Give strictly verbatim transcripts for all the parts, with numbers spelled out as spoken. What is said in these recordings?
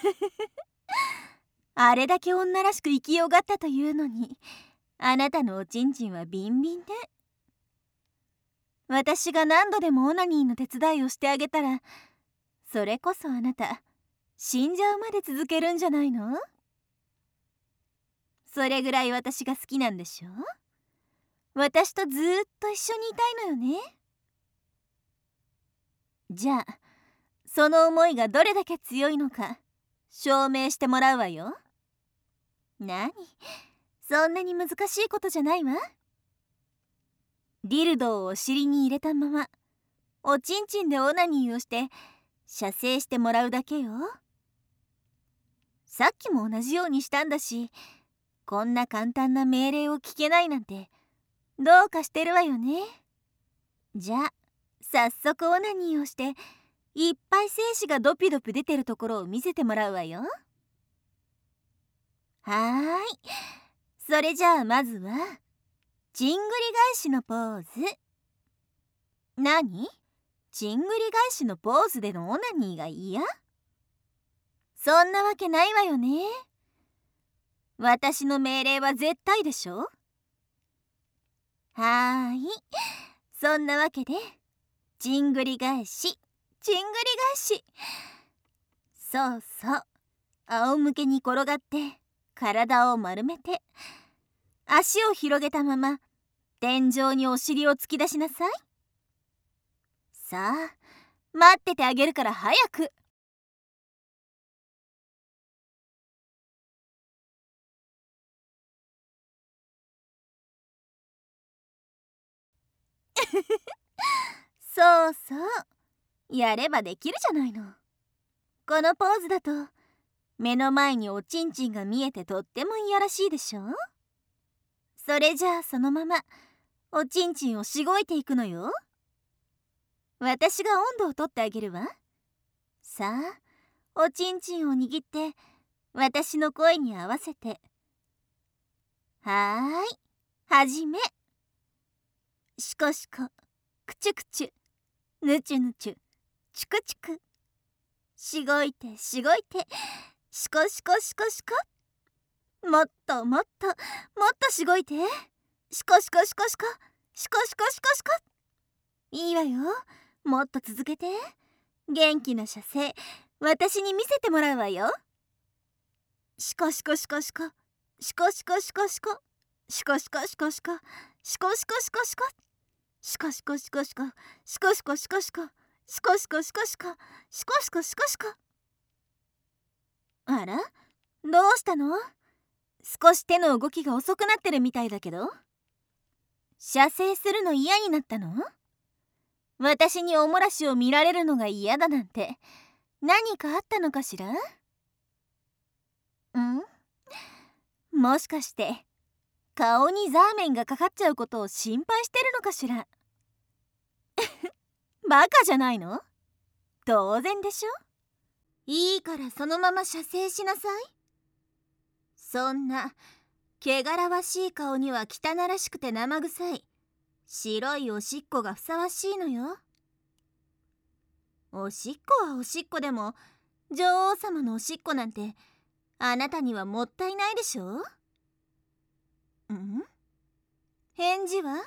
あれだけ女らしく生きよがったというのに、あなたのおちんちんはビンビンね。私が何度でもオナニーの手伝いをしてあげたら、それこそあなた死んじゃうまで続けるんじゃないの？それぐらい私が好きなんでしょ？私とずーっと一緒にいたいのよね。じゃあその思いがどれだけ強いのか証明してもらうわよ。なに、そんなに難しいことじゃないわ。ディルドをお尻に入れたままおちんちんでオナニーをして射精してもらうだけよ。さっきも同じようにしたんだし、こんな簡単な命令を聞けないなんてどうかしてるわよね。じゃあ早速オナニーをしていっぱい精子がドピドピ出てるところを見せてもらうわよ。はーい、それじゃあまずはちんぐり返しのポーズ。なに？ちんぐり返しのポーズでのオナニーが嫌？そんなわけないわよね。私の命令は絶対でしょ。はーい、そんなわけでちんぐり返しちんぐり返し。そうそう、仰向けに転がって体を丸めて足を広げたまま天井にお尻を突き出しなさい。さあ待っててあげるから早く。そうそう、やればできるじゃないの。このポーズだと目の前におちんちんが見えてとってもいやらしいでしょ。それじゃあそのままおちんちんをしごいていくのよ。私が温度をとってあげるわ。さあおちんちんを握って私の声に合わせて、はーい、はじめ。しこしこ、くちゅくちゅ、ぬちゅぬちゅ、チクチク。しごいてしごいて、しこしこしこしこ。もっともっともっとしごいて、しこしこしこしこ、しこしこしこしこ。いいわよ、もっと続けて。元気な射精私に見せてもらうわよ。しこしこしこしこ、しこしこしこしこ、しこしこしこしこ、しこしこしこしこ、しこしこしこしこ、しこしこしこしこ、しこしこしこしこ、しこしこしこしこ。あら、どうしたの？少し手の動きが遅くなってるみたいだけど。射精するの嫌になったの？私におもらしを見られるのが嫌だなんて何かあったのかしら？ん？もしかして顔にザーメンがかかっちゃうことを心配してるのかしら？バカじゃないの？当然でしょ。いいからそのまま射精しなさい。そんな汚らわしい顔には汚らしくて生臭い白いおしっこがふさわしいのよ。おしっこはおしっこでも女王様のおしっこなんてあなたにはもったいないでしょ。ん？返事は？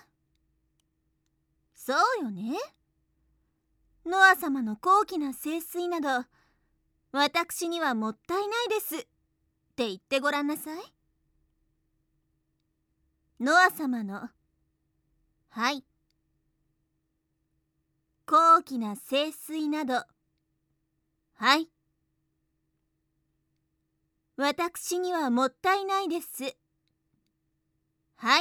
そうよね。ノア様の高貴な聖水など私にはもったいないですって言ってごらんなさい。ノア様の、はい、高貴な聖水など、はい、私にはもったいないです、はい、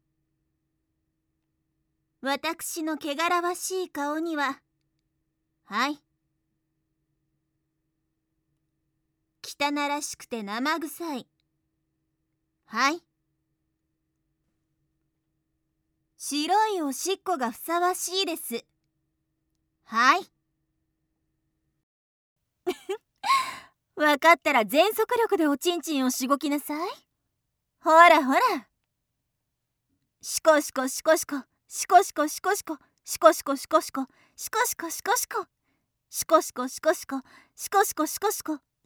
私の汚らわしい顔には、はい、汚らしくて生臭い、はい、白いおしっこがふさわしいです、はい。わかったら全速力でおちんちんをしごきなさい。ほらほら。しこしこしこしこ、しこしこしこしこ、しこしこしこしこ、しこしこしこしこ、しこしこしこしこ、しこしこしこしこ、